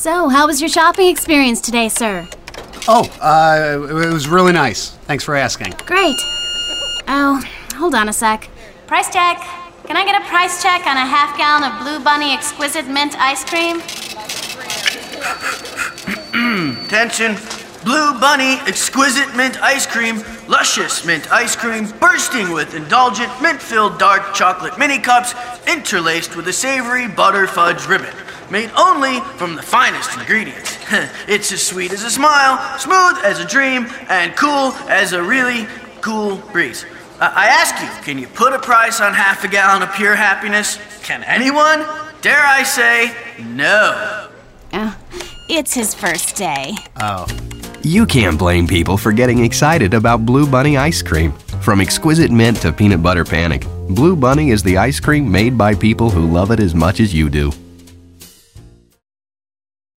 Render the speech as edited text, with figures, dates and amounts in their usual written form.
So, how was your shopping experience today, sir? Oh, it was really nice. Thanks for asking. Great. Oh, hold on a sec. Price check. Can I get a price check on a half-gallon of Blue Bunny Exquisite Mint ice cream? Attention. Blue Bunny Exquisite Mint Ice Cream, luscious mint ice cream, bursting with indulgent mint-filled dark chocolate mini cups, interlaced with a savory butter fudge ribbon, made only from the finest ingredients. It's as sweet as a smile, smooth as a dream, and cool as a really cool breeze. I ask you, can you put a price on half a gallon of pure happiness? Can anyone? Dare I say, no. It's his first day. Oh. You can't blame people for getting excited about Blue Bunny ice cream. From exquisite mint to peanut butter panic, Blue Bunny is the ice cream made by people who love it as much as you do.